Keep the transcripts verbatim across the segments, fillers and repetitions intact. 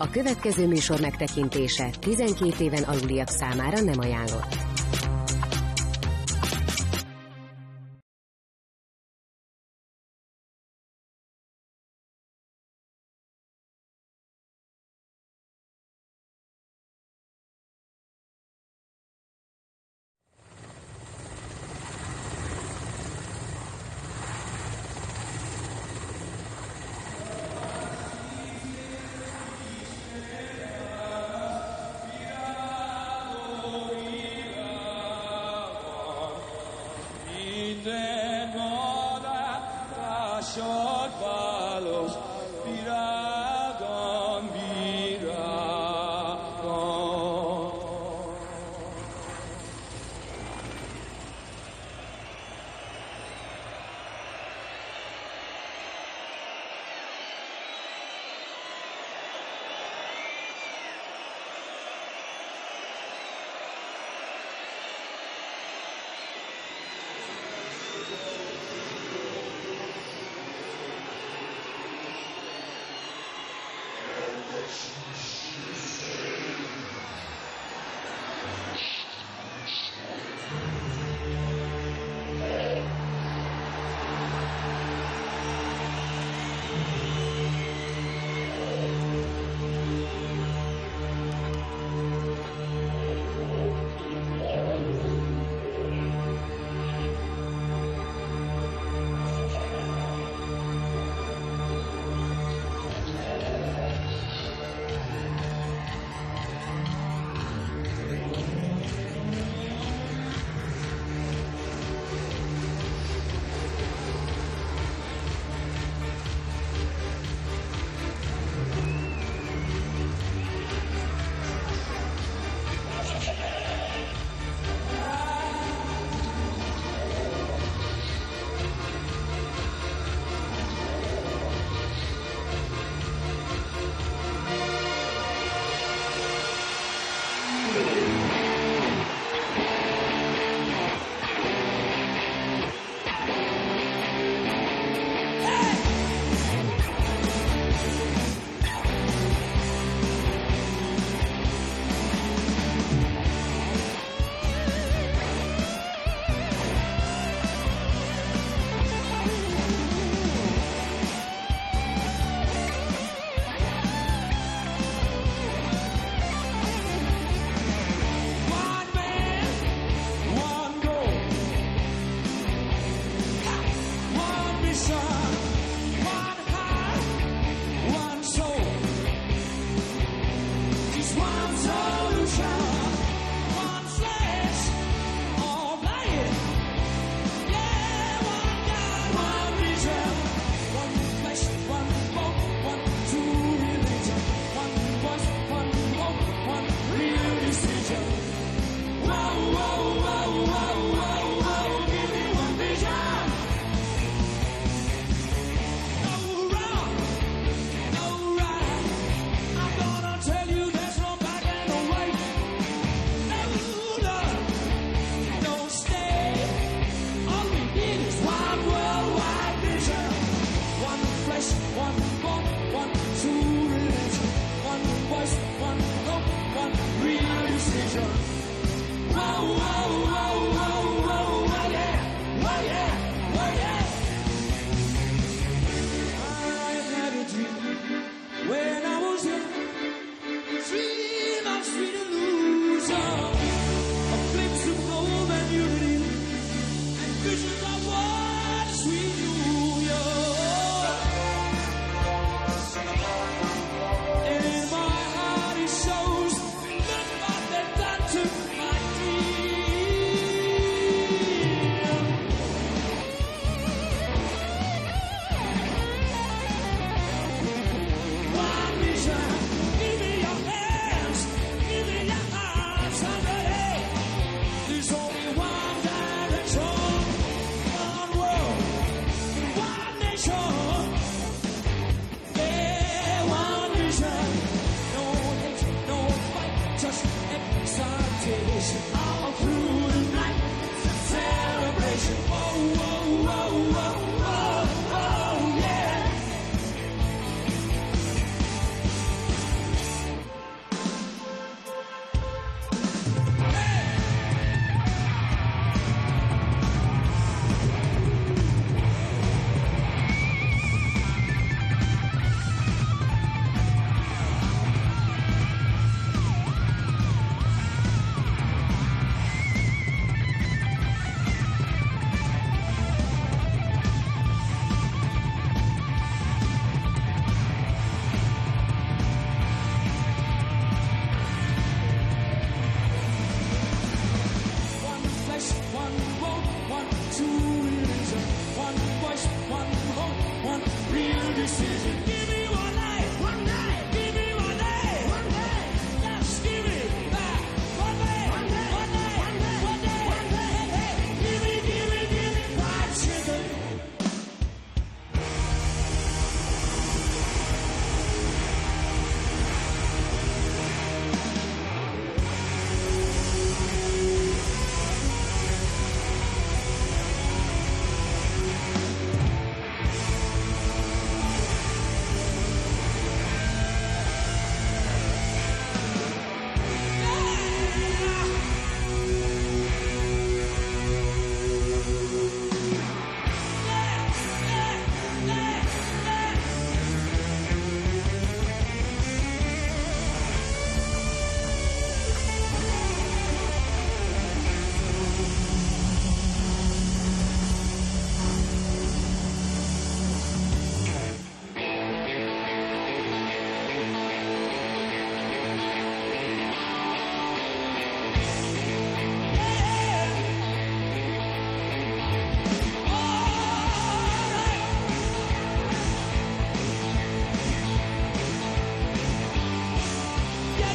A következő műsor megtekintése tizenkét éven aluliak számára nem ajánlott.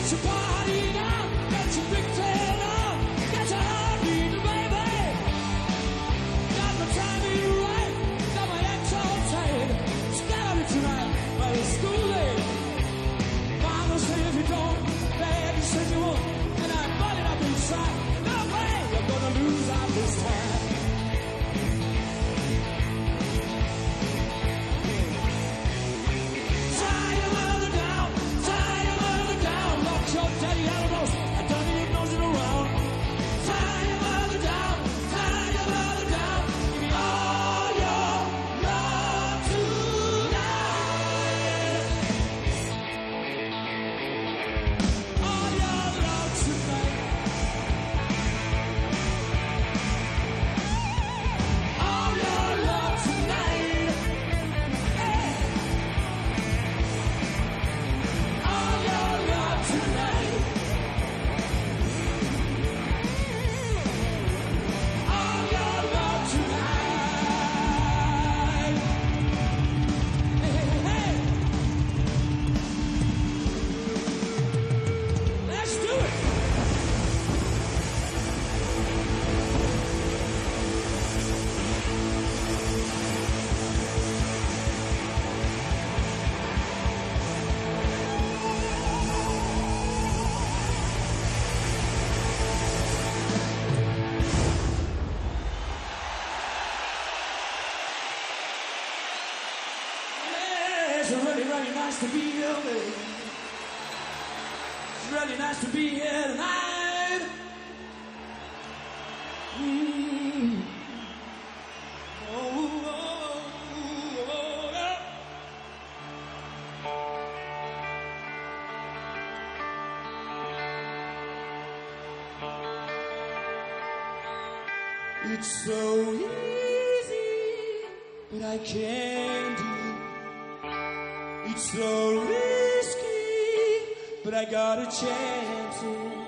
your body now, get your big tail on, get your heartbeat, baby. Got my timing right, got my ex all tight. Started tonight, but it's too late. Mama said if you don't, Daddy said you won't, and I bought it up inside. No way, you're gonna lose out this time. It's really, really nice to be here. It's really nice to be here tonight. Mm. Oh, oh, oh, oh, yeah. It's so easy, but I can't do it. It's so risky, but I got a chance.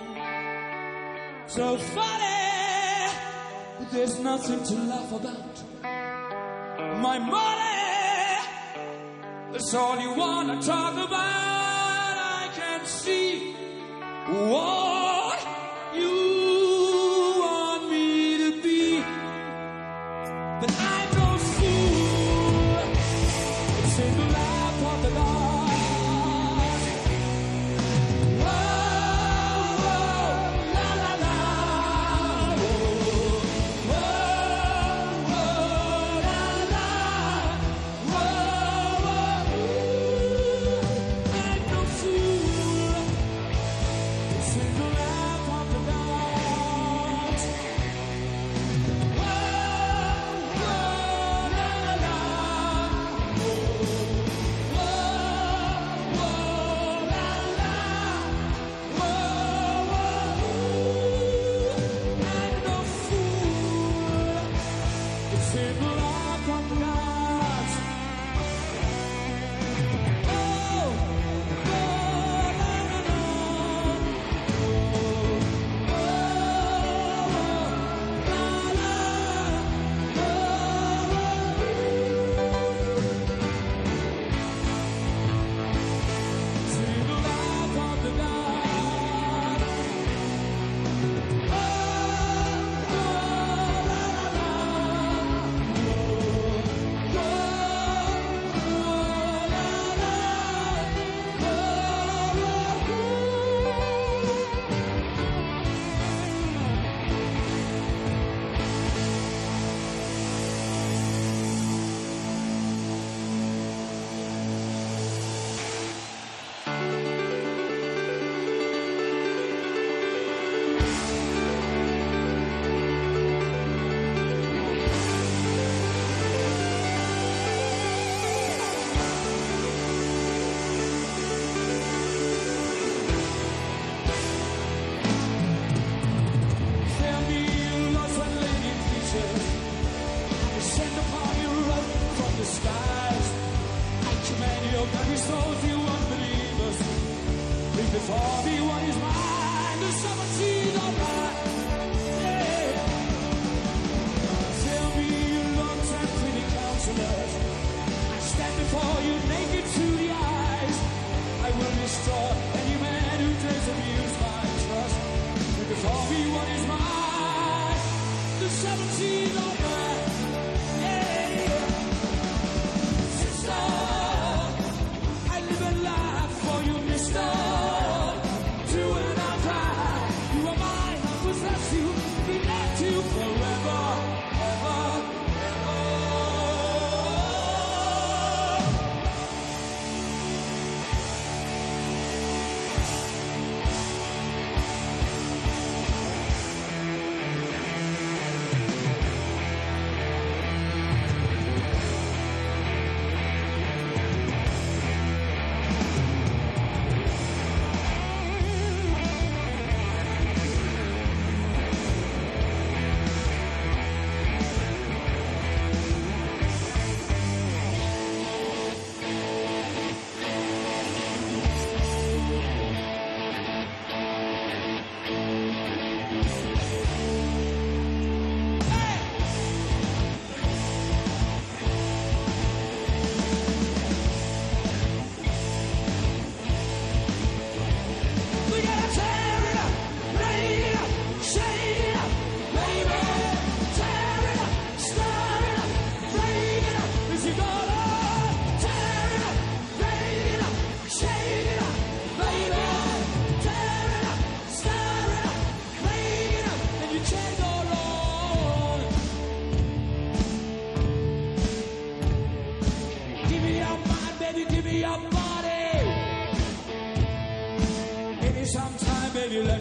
So funny, but there's nothing to laugh about. My money, that's all you wanna talk about. I can see what you want me to be, but I'm no fool. It's in the lap of the Lord. I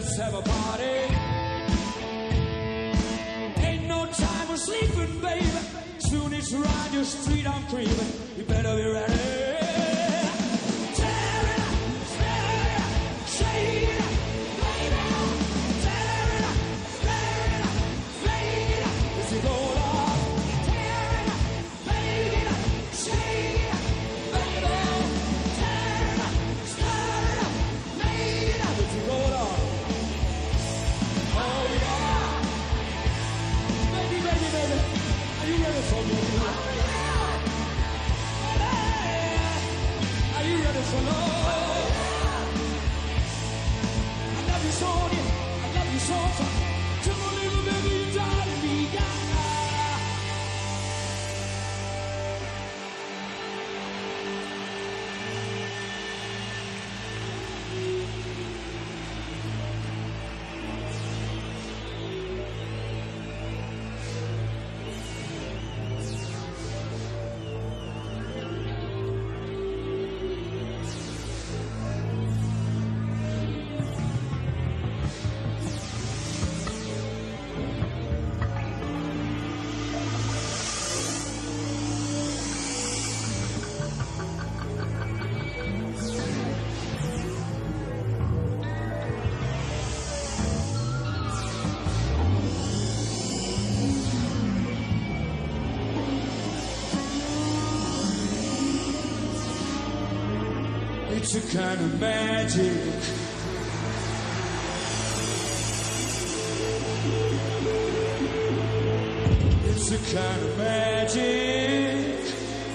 let's have a party. Ain't no time for sleeping, baby. Soon it's around your street, I'm creeping. You better be ready. It's a kind of magic. It's a kind of magic.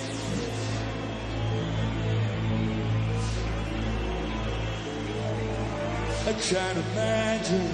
A kind of magic.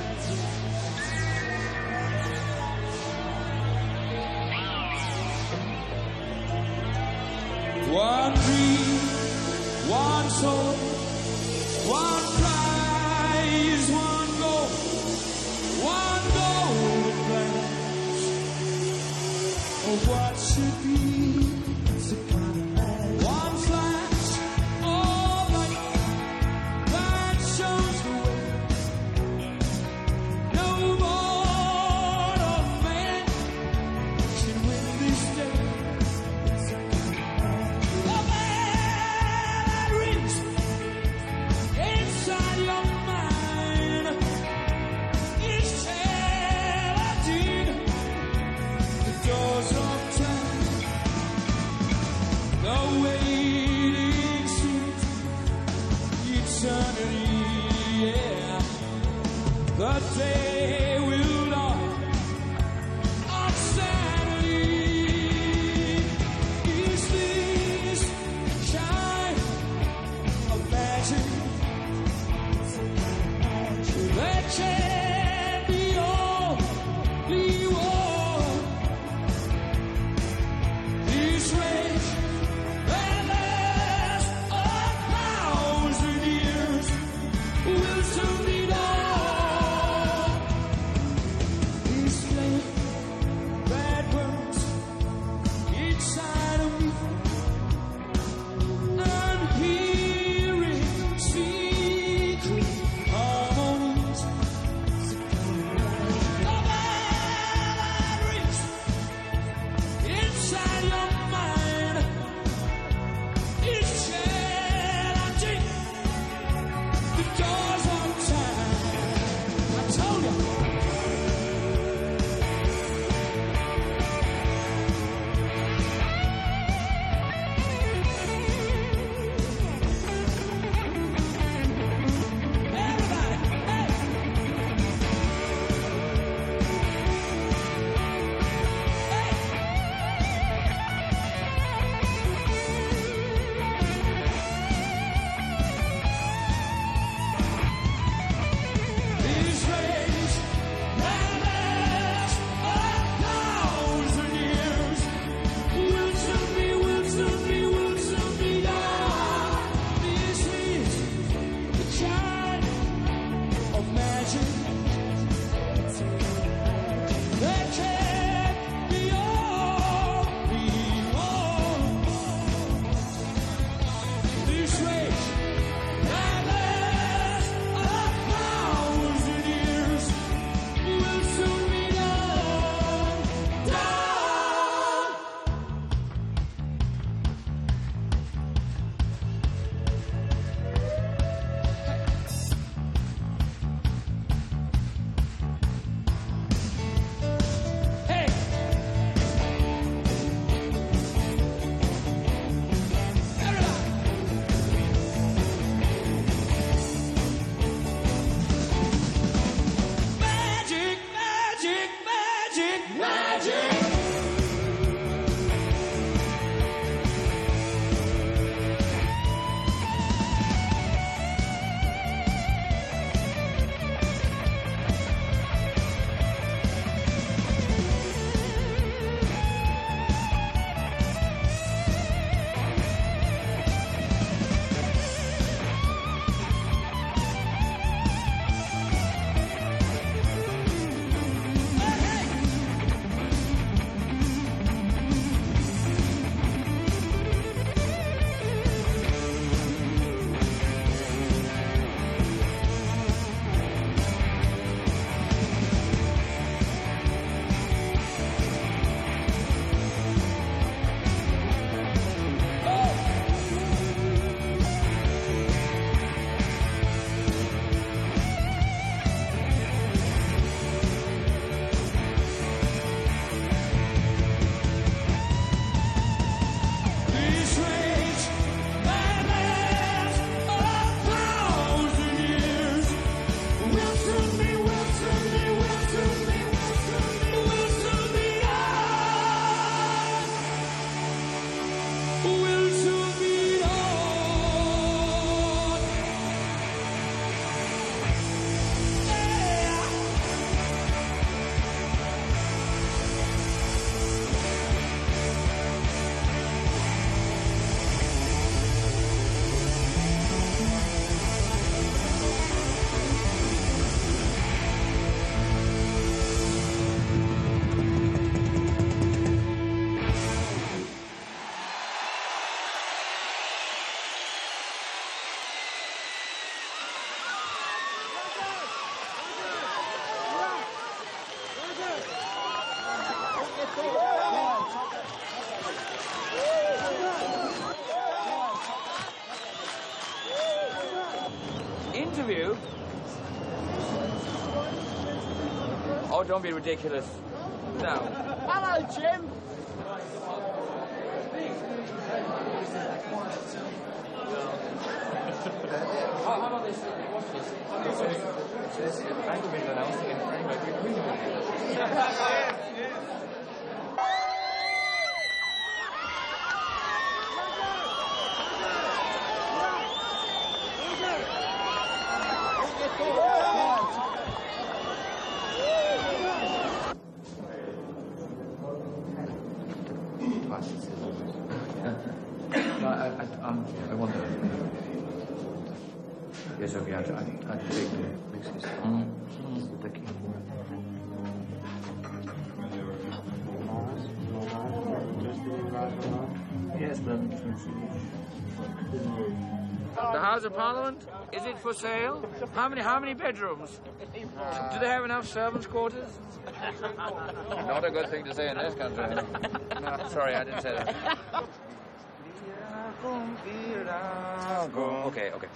One dream, one soul, one prize, one goal, one golden glance of what should be. It's a kind of magic. One flash of light that shows the way. No mortal man can win this day. It's a kind of magic. A man that reads inside your mind is television. The doors of time, the waiting seat, eternity, yeah. The day will dawn on sanity. Is this kind of magic? That can be all the war. This rage that lasts a thousand years will soon be done. interview? Oh, don't be ridiculous. No. Hello, Jim. How about this? Watch this. It says Frank been announcing and Frank might be winning. No, I, I, um, I wonder. Yes, okay, I, I, I take the mixes. Mm. Mm. The king. Yes, The House of Parliament? Is it for sale? How many how many bedrooms? Do they have enough servants' quarters? Not a good thing to say in this country. No, sorry, I didn't say that. Okay, okay.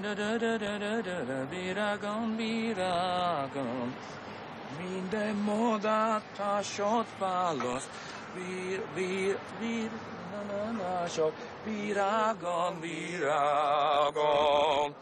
Minde moda ta shot palos. Bir bir bir na na shot viragon viragon.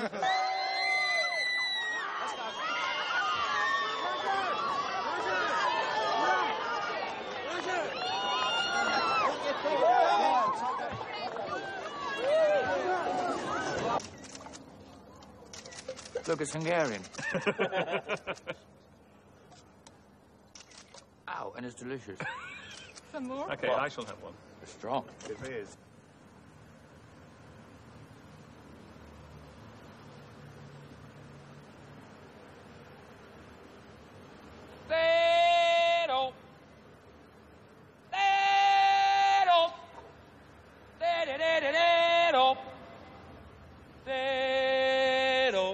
Look, it's Hungarian. Ow, and it's delicious. Some more? Okay, I shall have one. It's strong. It is. Zero. Zero. Zero. Zero.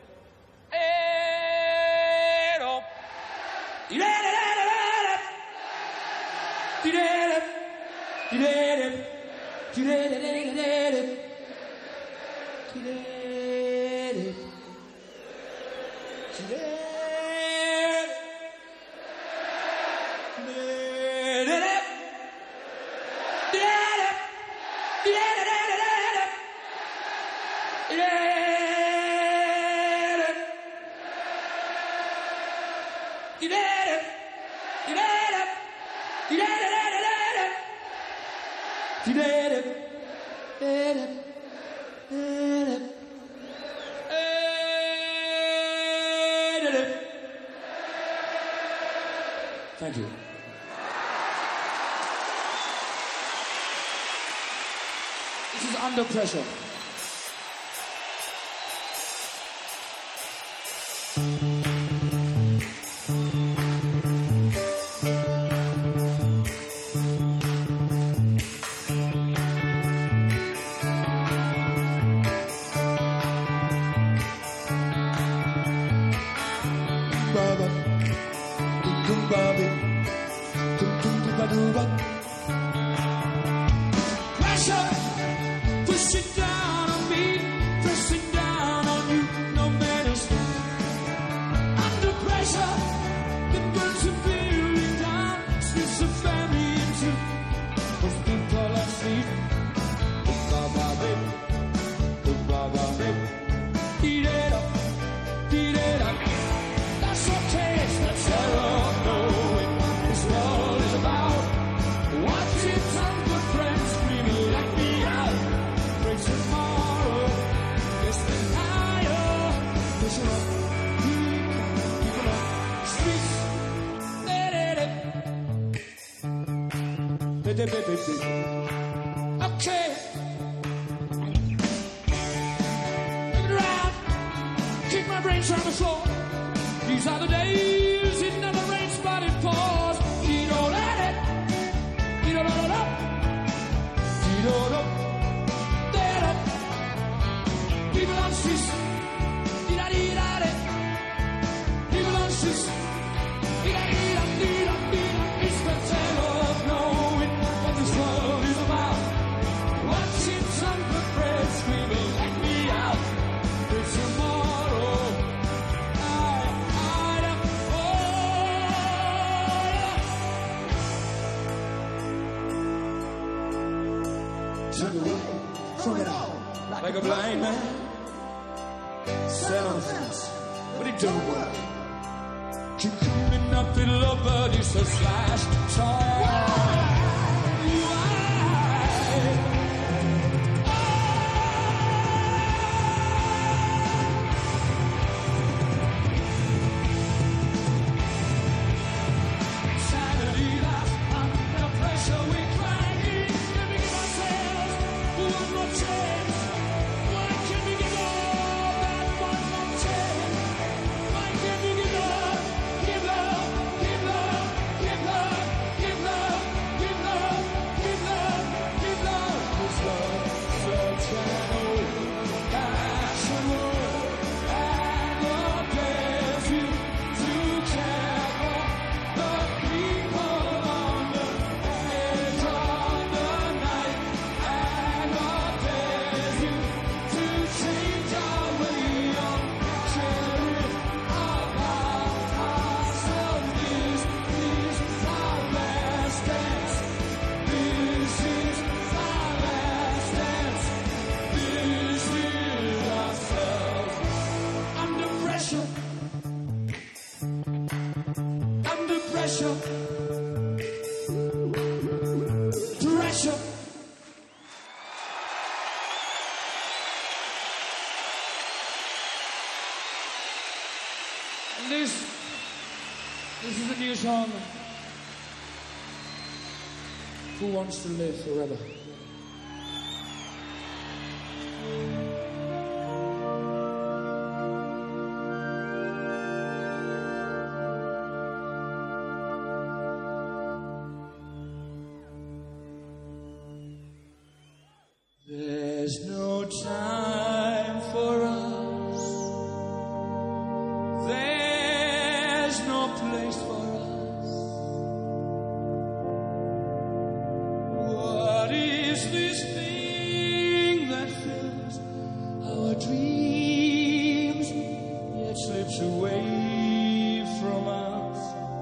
Thank you. This is Under Pressure. Okay. Look around. Kick my brains on the floor. These are the days it never rains, but it pours. You don't let it. You don't let it up. You don't know. Let it. People on streets. Dee-da, dee-da, dee. People on streets. Dee-da, dee-da, dee-da, dee-da. It's the tale of knowing what this world is about. Watching some good friends screaming, let me out. It's tomorrow. blind man selling things, but it don't work. Keep coming up with love, but it's a slashed tire. Why? This, this is a new song. Who wants to live forever? There's no time for us. There's no place for us. What is this thing that fills our dreams yet slips away from us?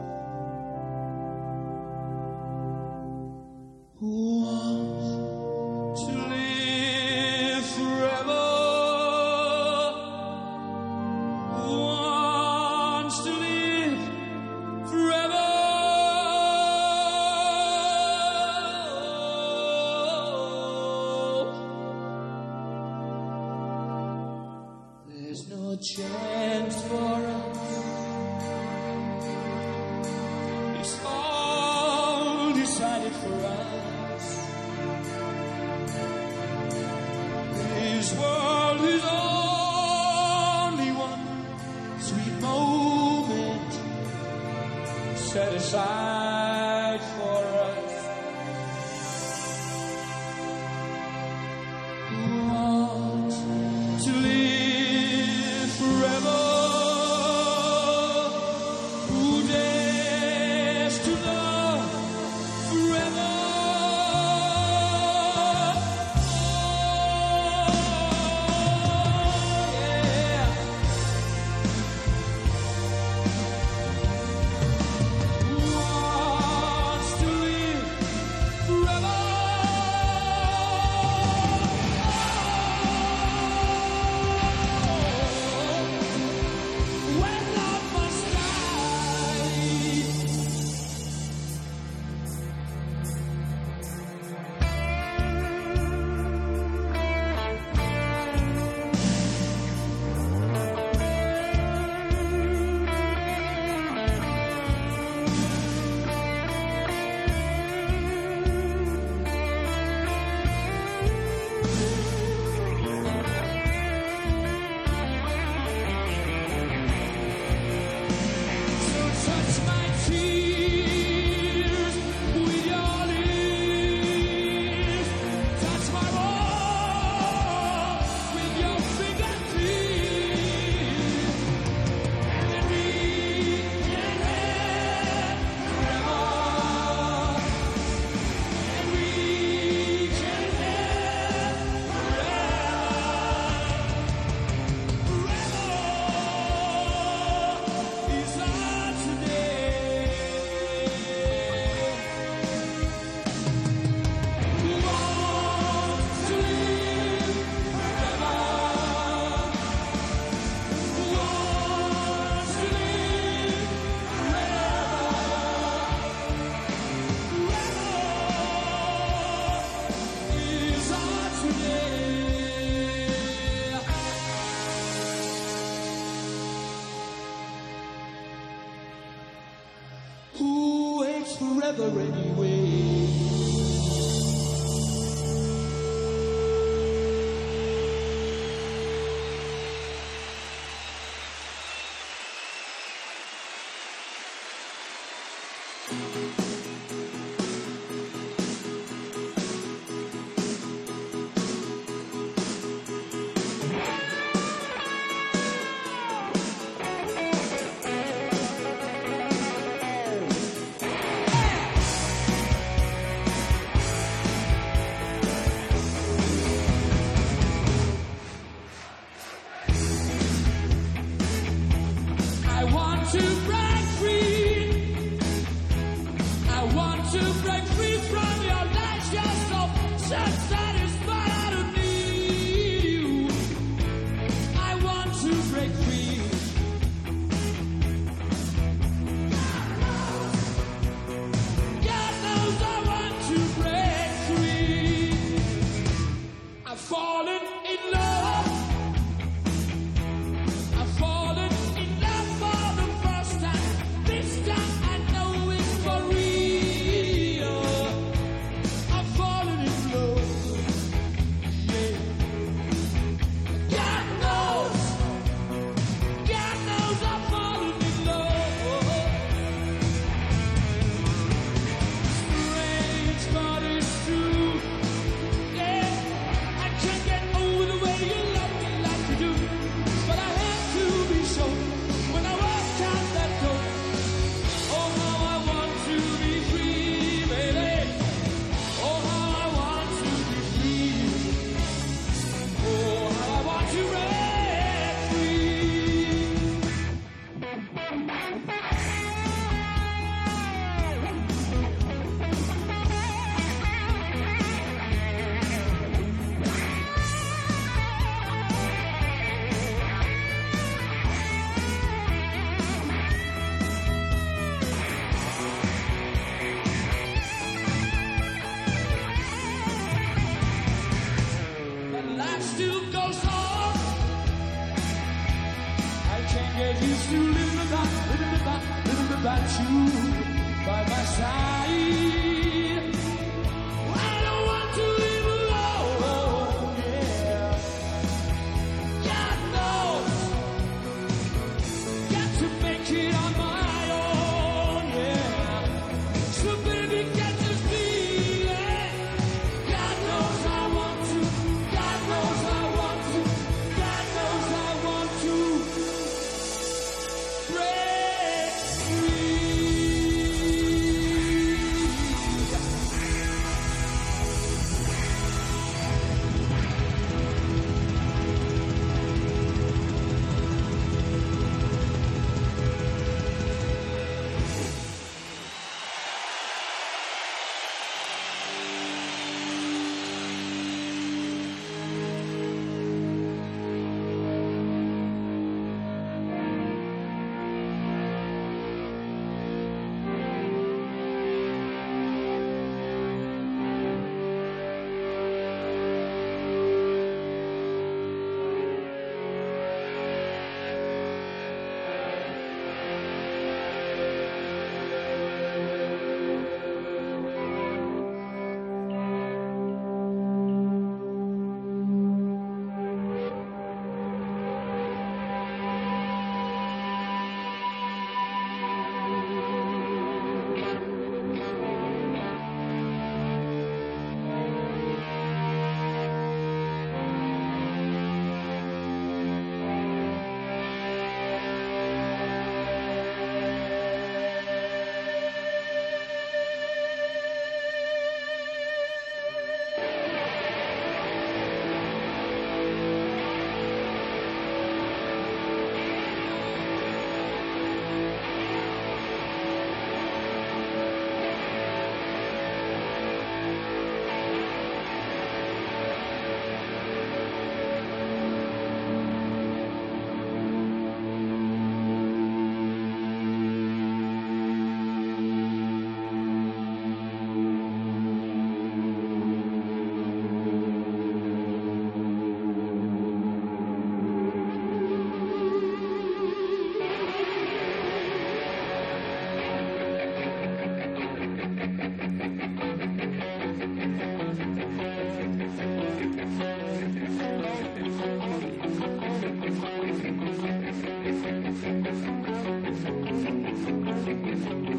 Who wants to live forever? Who wants to live forever? There's no chance for us. It's all decided for us. This world is only one sweet moment set aside for us. Who wants to live forever? Who dares to love forever? Yeah. Who wants to live forever anyway.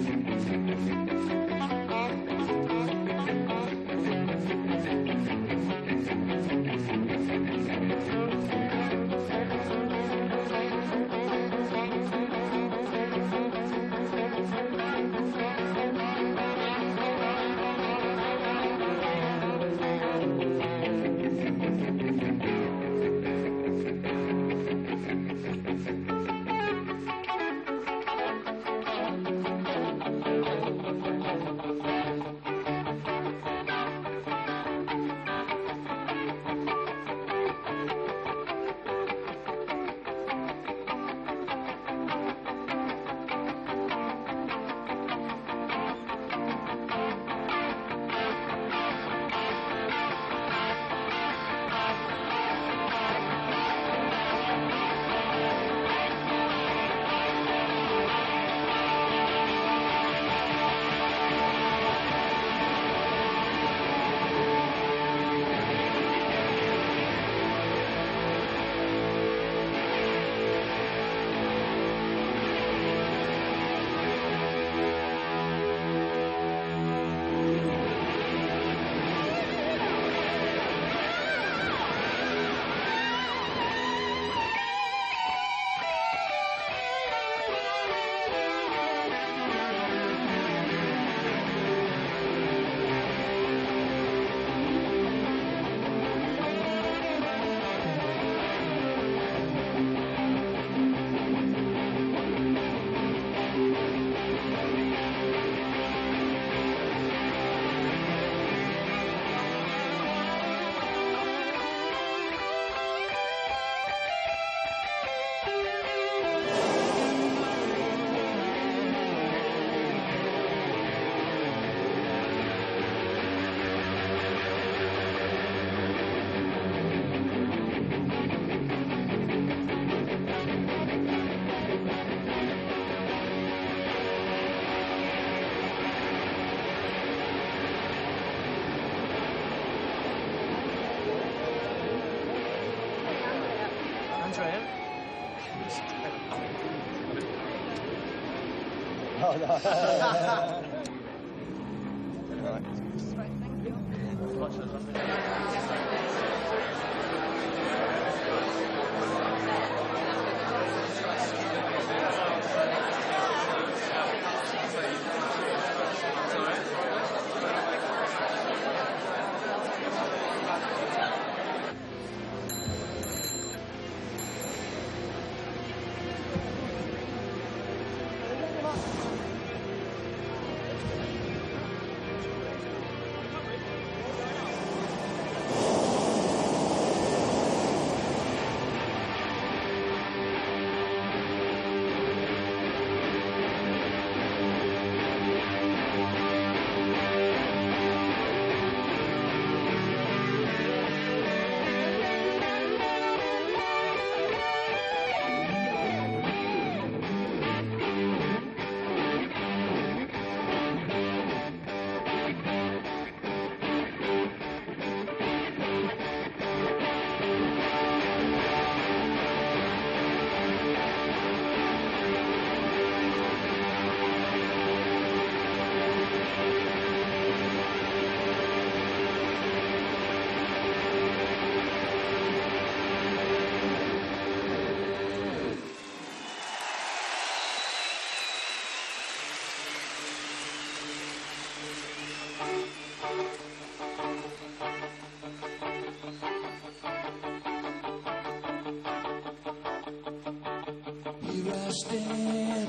stand,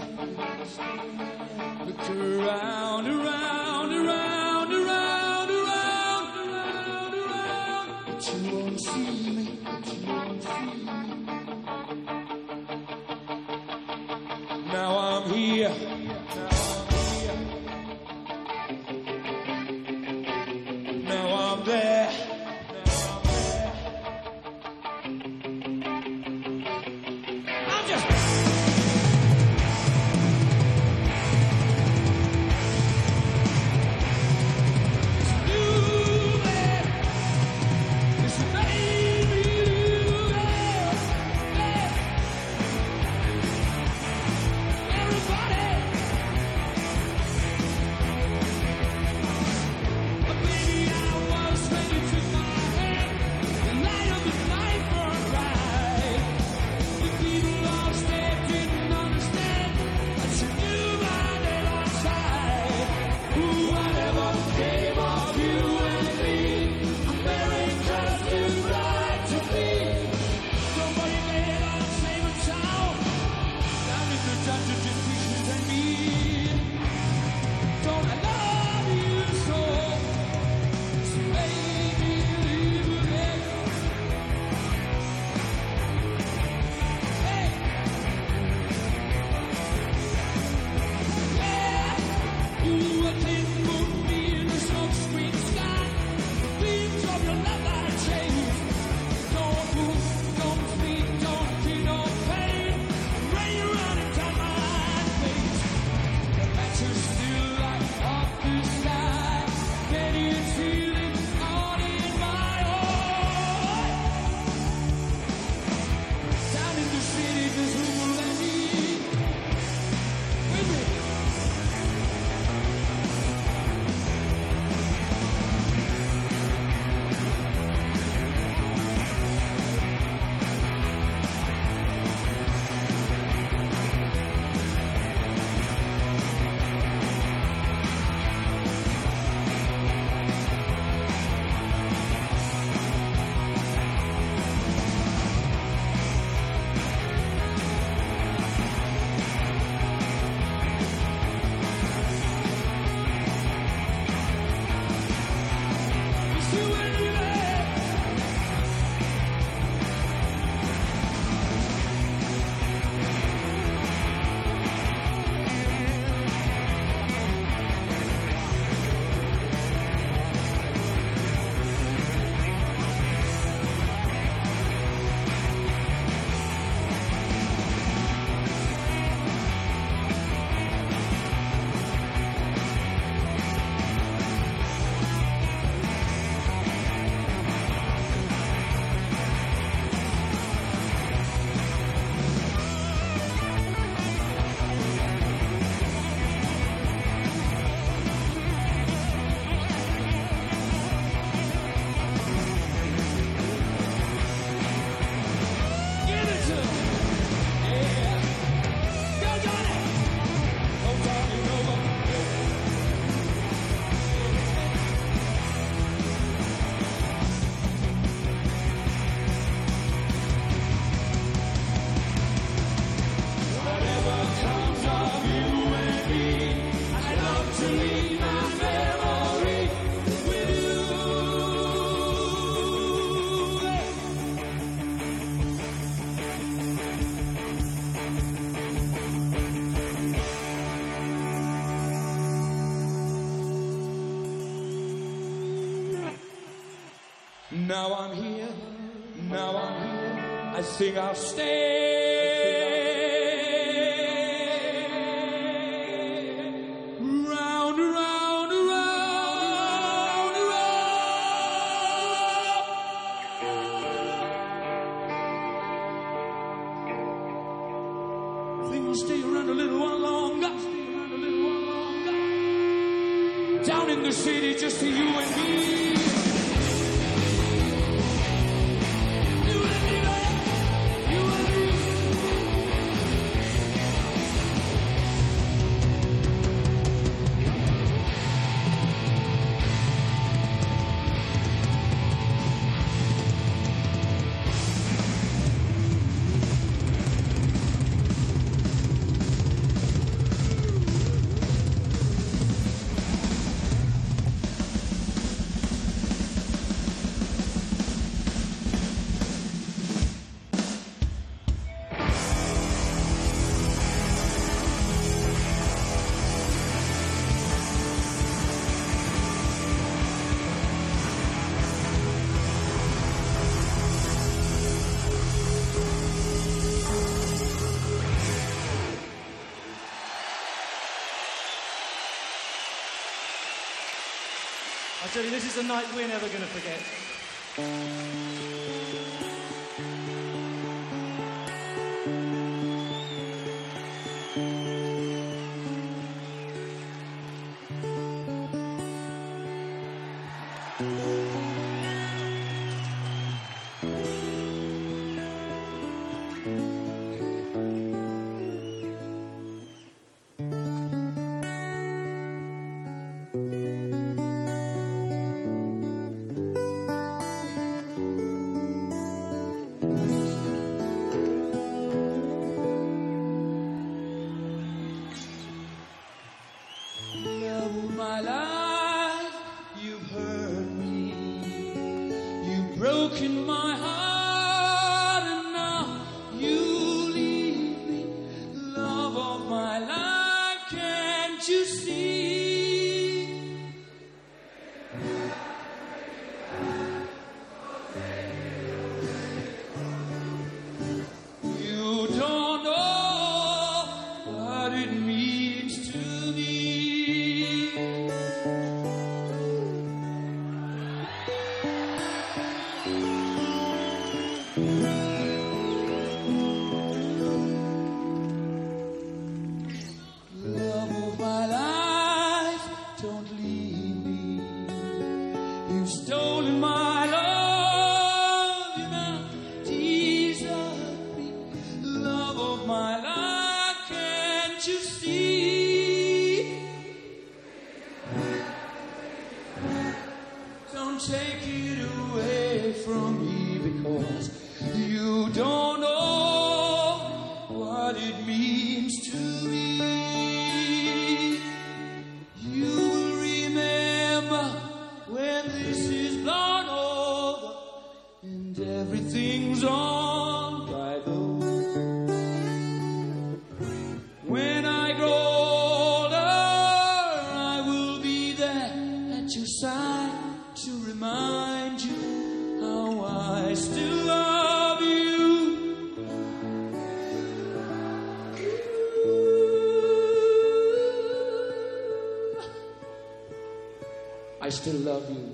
looked around, around, around, around, around, around, around, but you won't see me, but you won't see me. Now I'm here, now I'm there. Everybody! Now I'm here, now I'm here, I think I'll stay. Round, round, round, round. I think I'll stay around a little while longer, stay around a little while longer. Down in the city, just for you and me. I tell you, this is a night we're never going to forget. My life, you've hurt me, you've broken my heart, and now you leave me, love of my life, can't you see? You don't know what it means to me. Love of my life, don't leave me. You've stolen my love, you now desert me. Love of my life, can't you see? Don't take it away from me, because you don't know what it means to me. You will remember when this is blown over and everything's on by the way. When I grow older, I will be there at your side to remind you how I still love you. I still love you.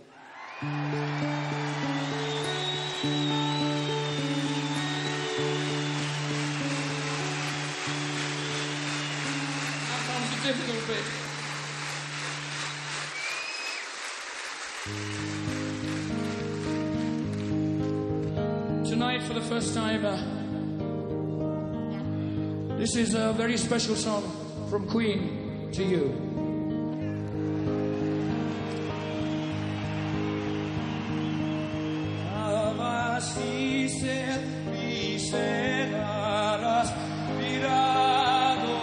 That comes a difficult bit. Tonight, for the first time, uh, this is a very special song from Queen to you. Así se miserarás, mirado,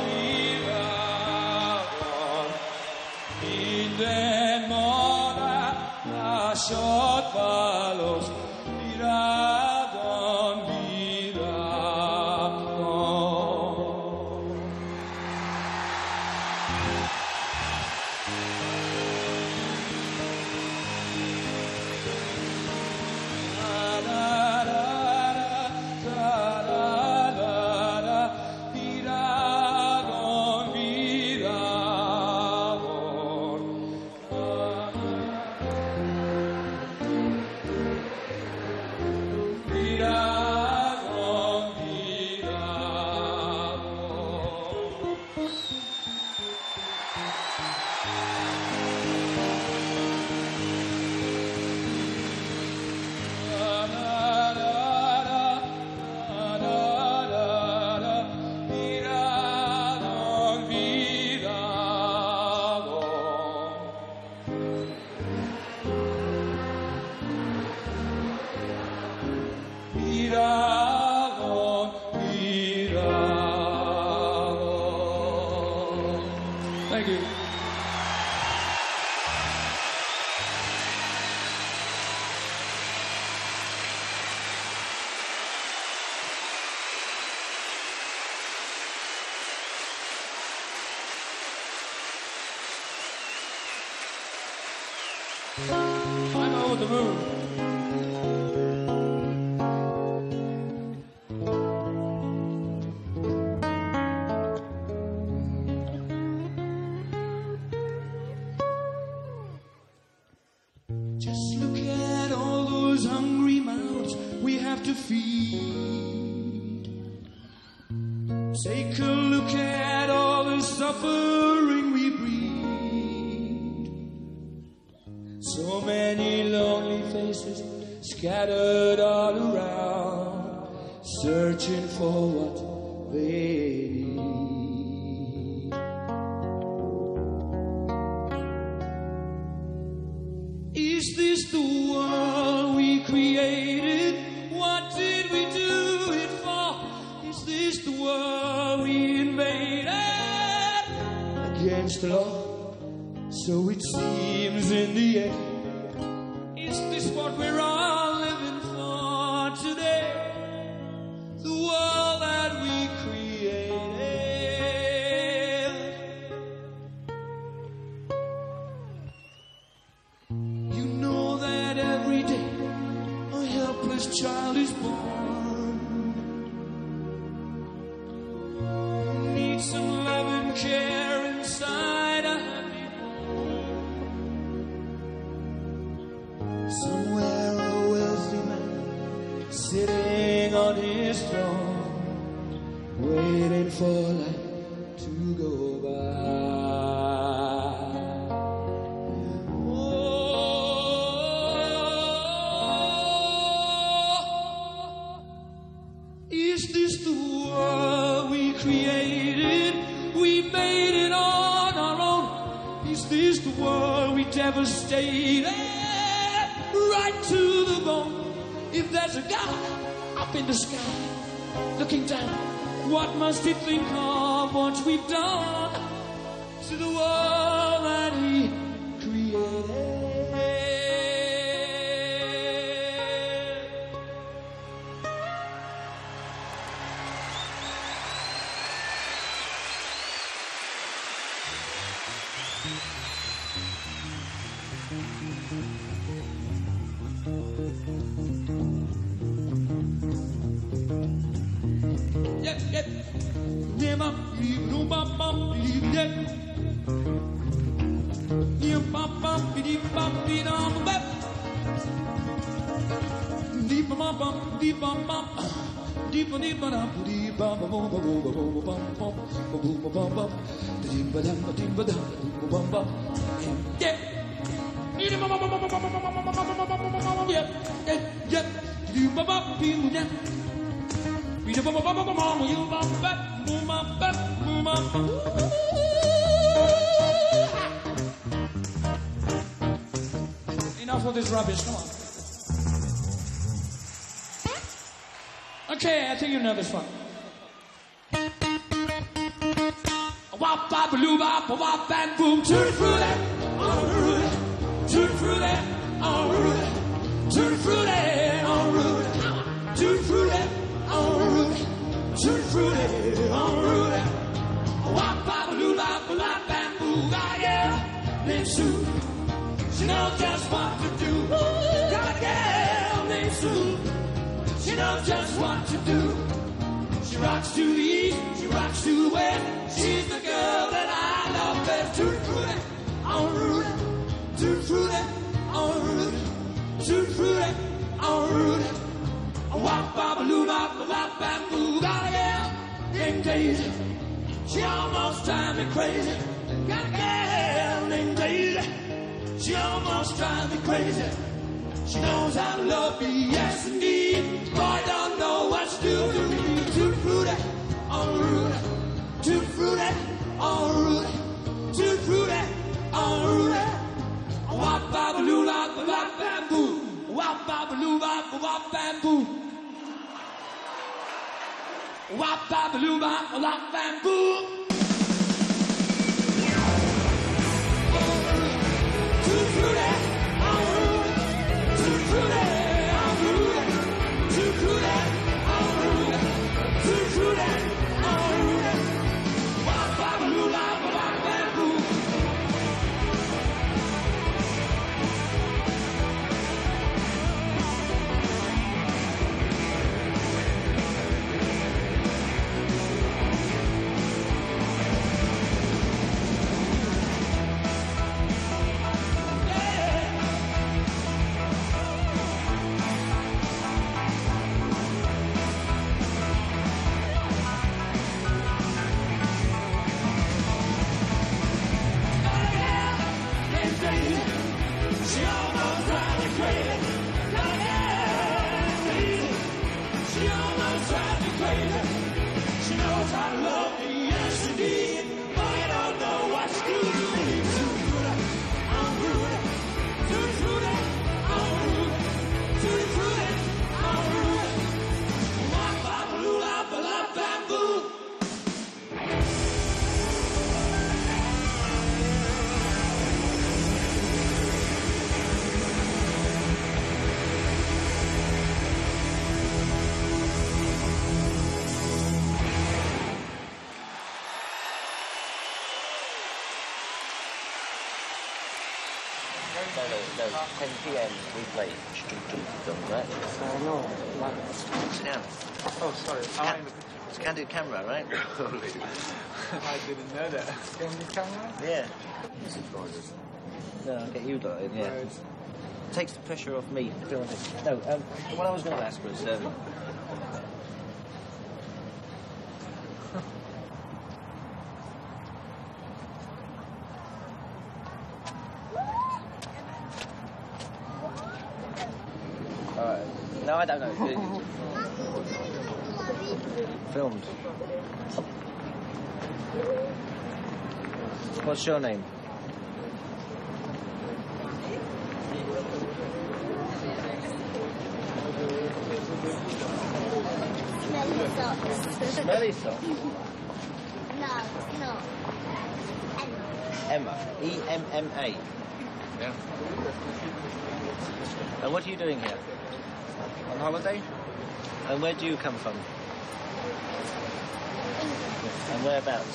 mirado, in den mora, nashot balos, miradon, miradon. Thank you. I'm over the moon. Just look at all those hungry mouths we have to feed. Take a look at all the suffering we breed. So many lonely faces scattered all around, searching for what they need. Is this the world we created? What did we do it for? Is this the world we invaded against the law? So it seems in the end. Is this what we're all living for today? The world that we created. You know that every day a helpless child is born, who needs some love and care inside a happy home. Somewhere a wealthy man sitting on his throne, waiting for life to go by. Is this the world we created? We made it on our own. Is this the world we devastated? Right to the bone. If there's a God up in the sky looking down, what must he think of what we've done to the world that he created? Yep, yep. Yeah, bum, dee, doo, bum, bum, dee, yep. Yeah, bum, bum, dee, bum, dee, dum, bum. Dee, bum, bum, bum, dee, bum, bum. Dee, bum, dee, bum, dum, dee, bum, bum, bum, bum, bum, bum, bum, bum, bum, bum, bum, bum. Dee, bum, dum, dee, bum, dum, bum, bum, bum. Yeah. Dee, bum, bum, bum, bum, bum, bum, bum, bum, bum, bum, bum. Yep, yep, yep. Dee, bum, bum, dee, bum, dum. Enough of this rubbish, come on. Okay, I think you know this one. Wop, bop, loo, bop, wop, and boom, tutti frutti, on Rudy, tutti frutti, on Rudy, tutti frutti, on Rudy, tutti frutti, on Rudy, tutti frutti, on Rudy. Wop, bop, loo, bop, wop, and boom, ah, yeah, named Sue. She knows just what to do. Got a girl named Sue. She knows just what to do. She rocks to the east, she rocks to the west. She's the girl that I love best. Tutti frutti, on Rudy. Tutti frutti, on Rudy. Tutti frutti, on Rudy. Wop, bop, loo, bop, wop, and boo. Got a girl named Daisy. She almost drives me crazy. Got a girl named Daisy. She almost drives me crazy. She knows how to love me, yes indeed. Boy, don't know what to do to me. Tutti frutti, on Rudy. Tutti frutti, on Rudy. Tutti frutti, on Rudy. Wop, bop, loo, bop, wop, and boo. Wop, bop, loo, bop, wop, and boo. Wap bap loo bap lop bam boo. Too fruity, I'm rude. Too fruity, I'm rude. Too fruity, I'm rude. Too fruity, I'm rude. Wap bap loo bap lop bam boo. No, no, no. ten p.m. we play film, right? Uh, no, what? Sit down. Oh, sorry. It's, can- it's a candid camera, right? I didn't know that. Candid camera? Yeah. No, I'll get you lot in, yeah. Takes the pressure off me. filming. No, um, what I was going to ask was... Um, uh, no, I don't know. Filmed. What's your name? Smelly socks. Smelly socks. No, no. Emma. E M M A. Yeah. And what are you doing here? On holiday? And where do you come from? And whereabouts?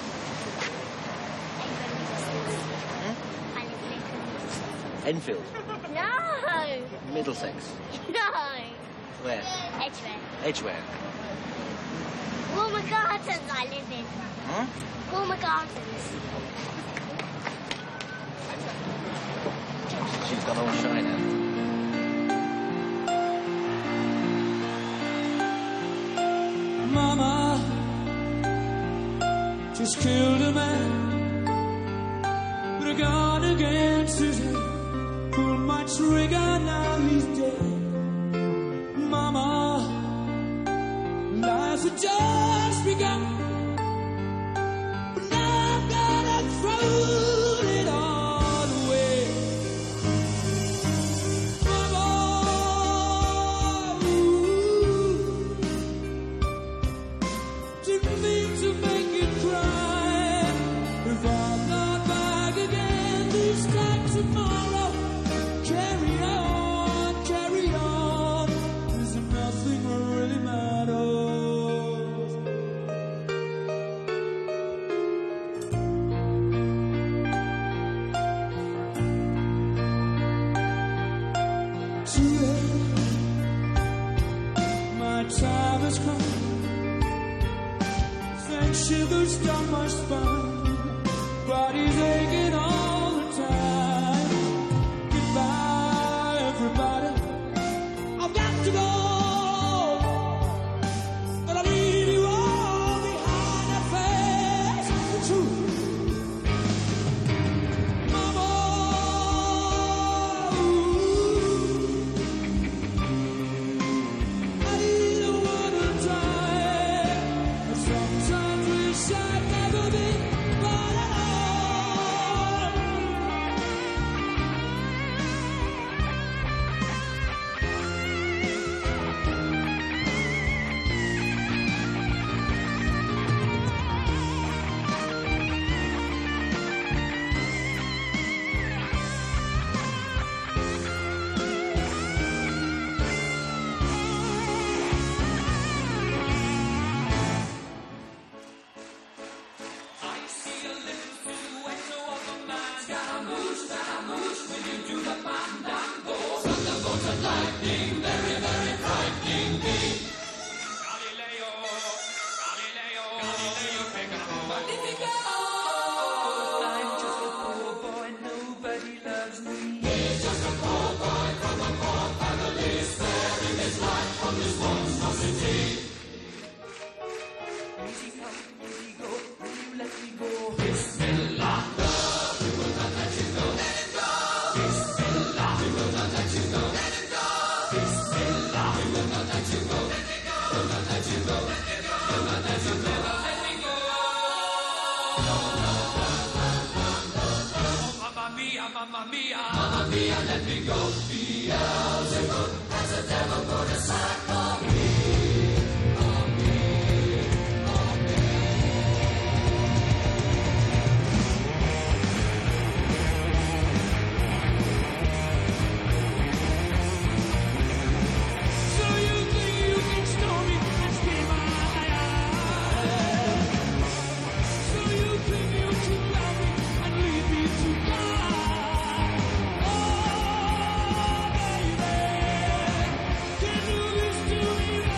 Enfield. No. Middlesex. No. Where? Edgware. Edgware. Walmer Gardens I live in. Huh? Walmer Gardens. She's gone all shy now. Mama just killed a man, but I got against his head. Pulled my trigger, now he's dead. Mama, life had just begun, but now I'm gonna throw it all away. Mama, ooh, didn't mean to make you cry. If I'm not back again this time tomorrow, carry on, carry on. There's nothing really matters. Too late, my time has come. Send shivers down my spine. Body's aching all the time. Goodbye, everybody. I've got to go, but I leave you all behind that face. The truth, Mama. Ooh, I don't wanna die. Sometimes wish I'd never been born at all. frightening, very, very frightening me. Galileo, Galileo, Galileo Figaro, Magnifico. I'm just a poor boy, nobody loves me. He's just a poor boy from a poor family, sparing his life from this monstrosity. Easy come, easy go, will you let me go? Bismillah, no, we will not let you go. Let him go. Bismillah, we will not let you go. Let him go. Bismillah, we will not let you go. Let me go. Will not let you go. Let me go. Will not let you go. Let me go. Oh, mamma mia, mamma mia, mamma mia, let me go. Beelzebub has a devil put a sack on me. Can you do this to me?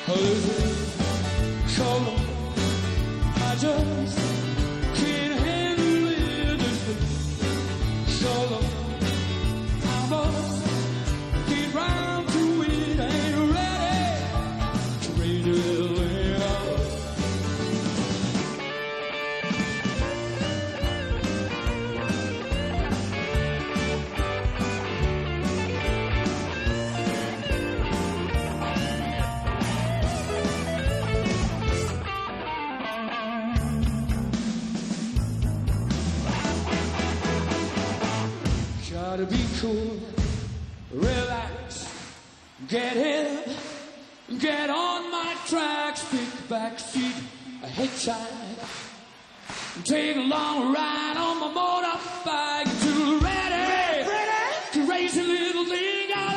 Try to be cool, relax, get in, get on my tracks, pick the back seat, a hitchhike, take a long ride on my motorbike to ready, ready, crazy little thing I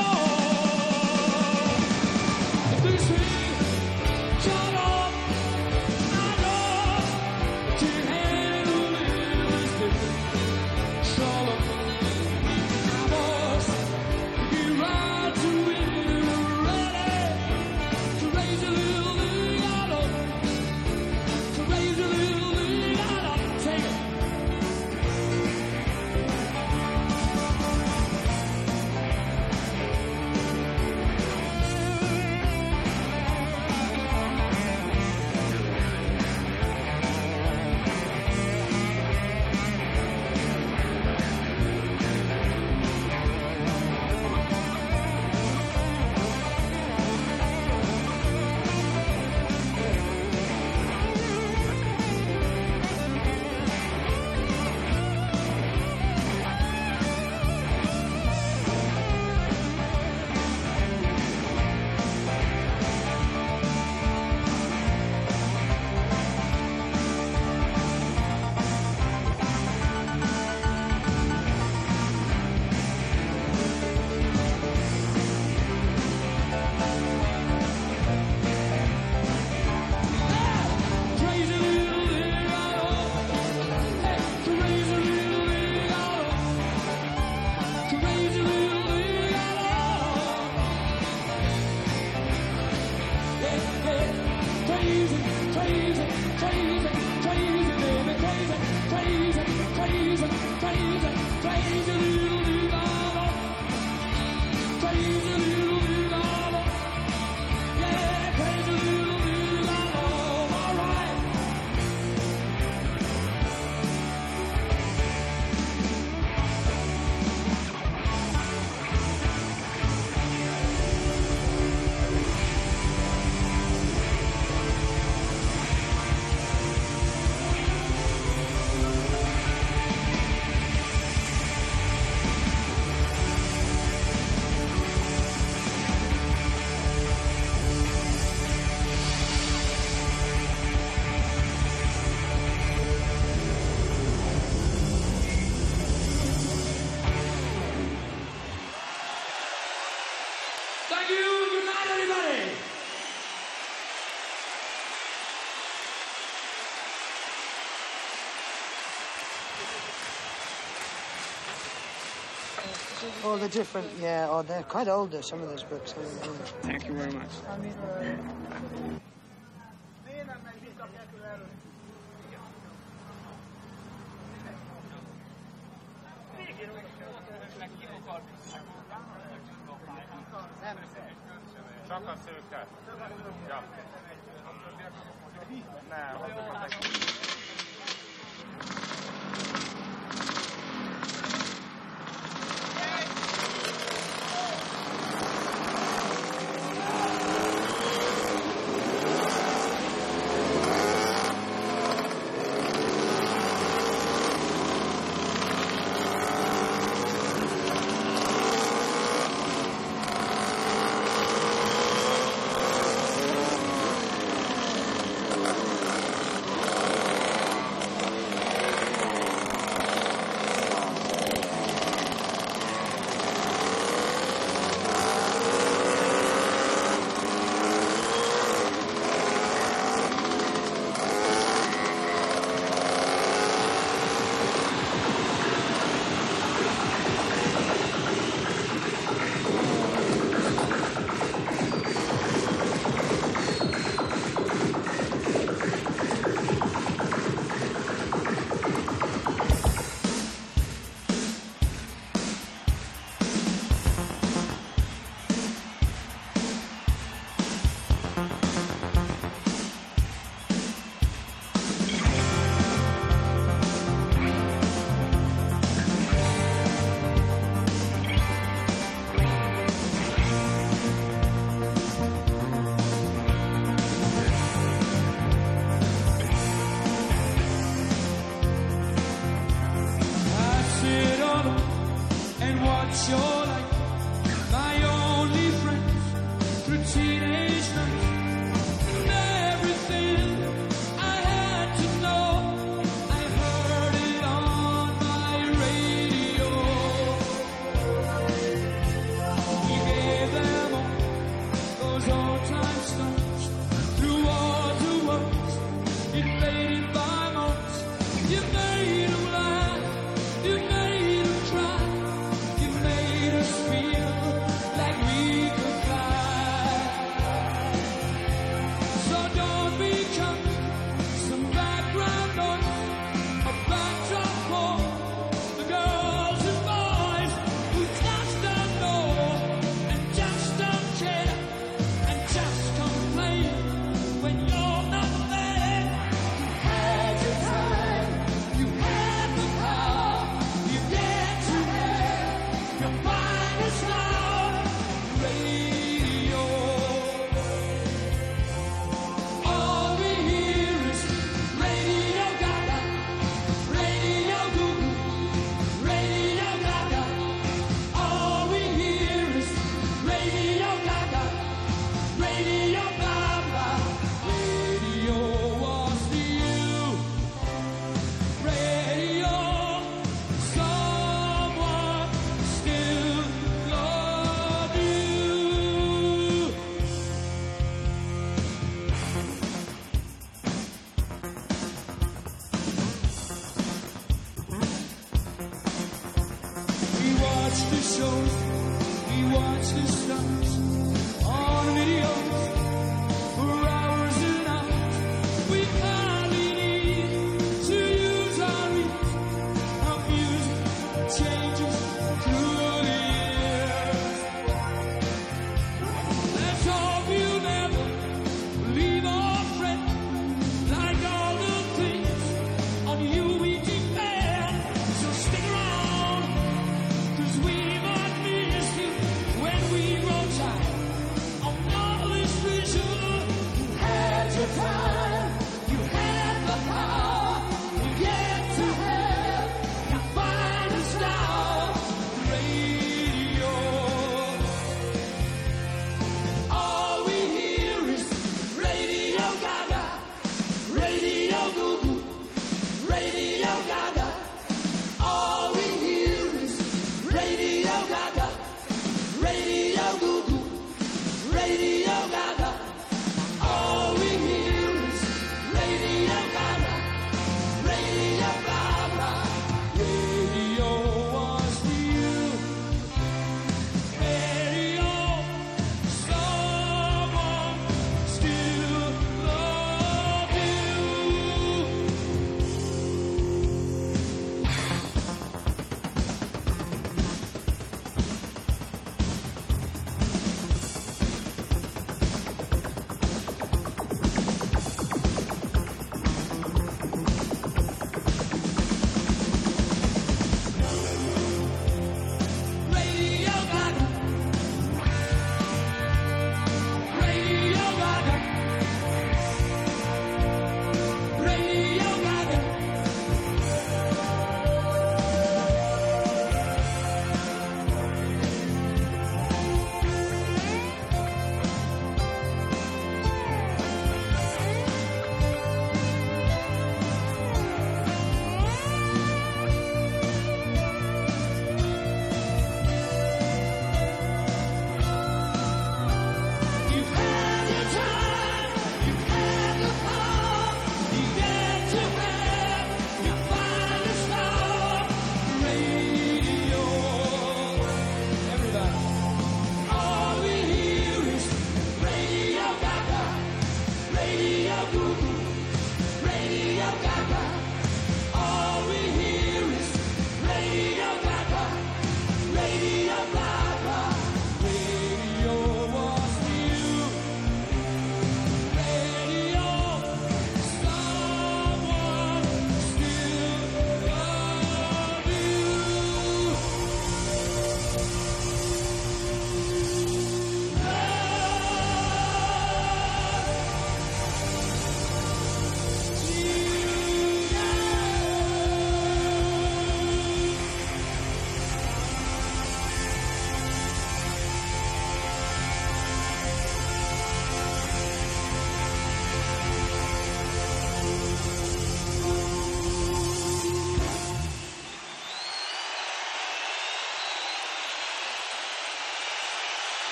know. This thing, shut up, I know, to handle this thing, shut up. Thank you. Good night, everybody. Oh, they're different, yeah. Oh, they're quite older, some of those books. Thank you very much. Csak a szőke. Ja. Nem,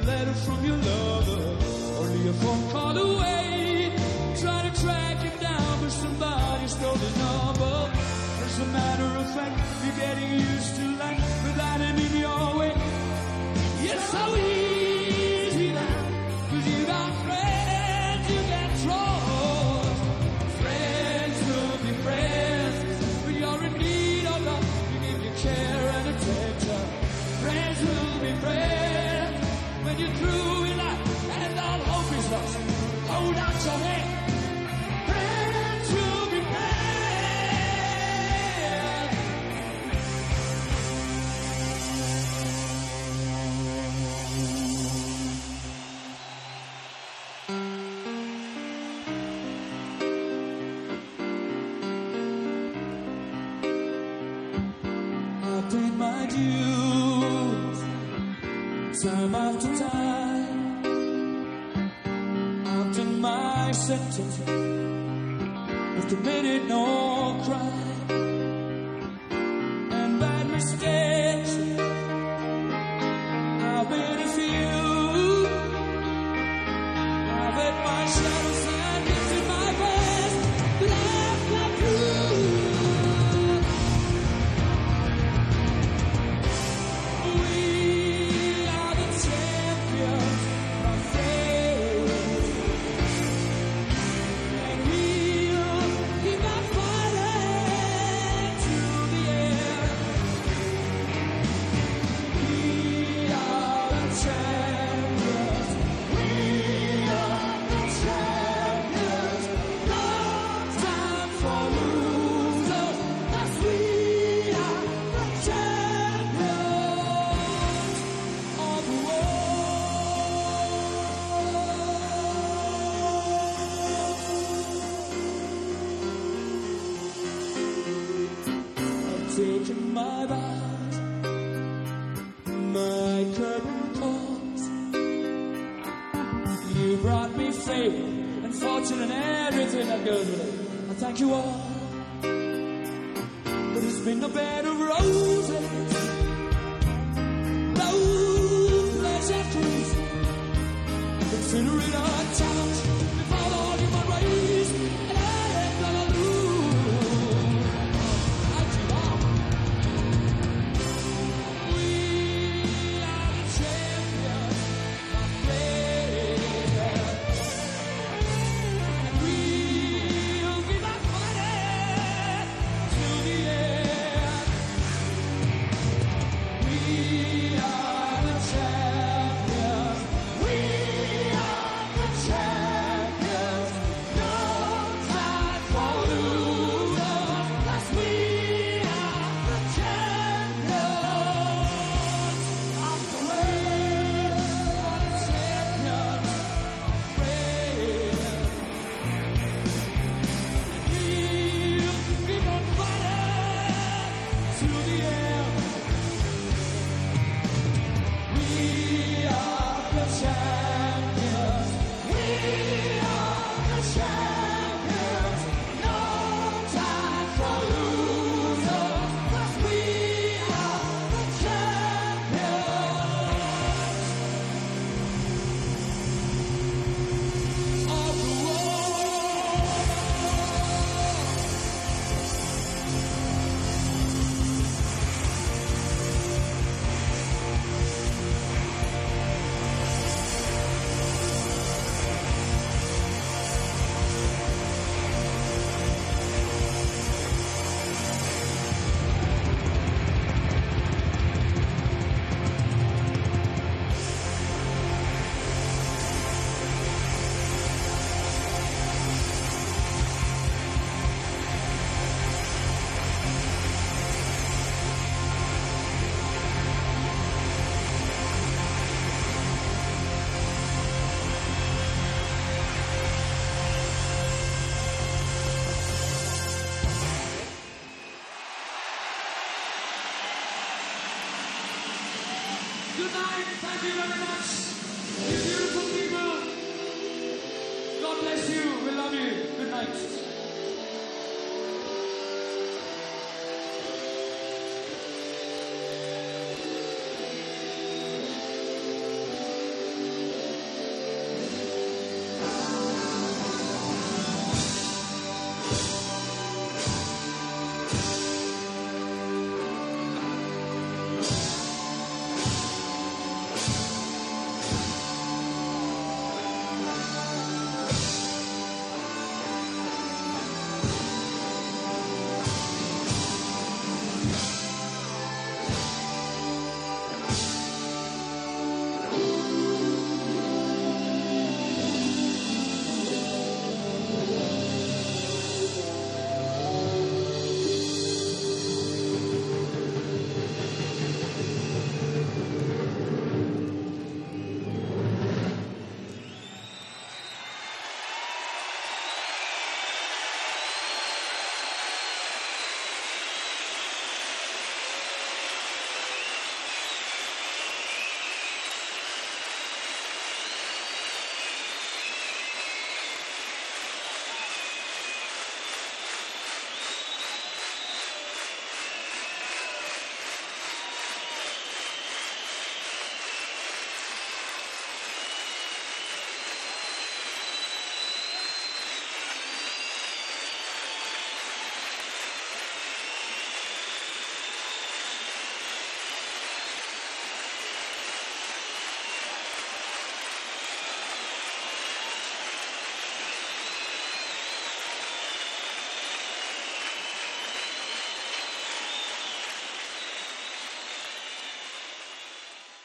letter from your lover, only a phone call away. Trying to track him down, but somebody stole his number. As a matter of fact, you're getting used to life without him in your way. It's so easy now, 'cause you got friends you can trust. Friends will be friends when you're in need of love. You give your care and attention. Friends will be friends when you're through in life and all hope is lost. Hold out your hand. Friends will be friends. I paid my dues time after time. I've done my sentence with committed no crime and bad mistakes. I've been a few. I've had my shadows and lifted my best, but I've got through. We are the champions of faith, and we'll keep on fighting to the end. We are the champions. We are the champions. No time for losers, 'cause we are the champions of the world. I've taken my vows, my curtain calls. You brought me fame and fortune and everything that goes with it. I thank you all. But it's been a bed of roses, rose pleasure trees, consider it a challenge before the human race, and I ain't gonna lose. I give up. We are the champions of faith, and we'll keep on fighting to the end. We are the champions. We are the champions. No time for losers, 'cause we are the champions of the world. The champions of faith. We'll keep on fighting to the end. We are the champions. We are the champions. No time for losers, 'cause we are the champions of the world. Good night. Thank you very much. You beautiful people. God bless you. We love you. Good night.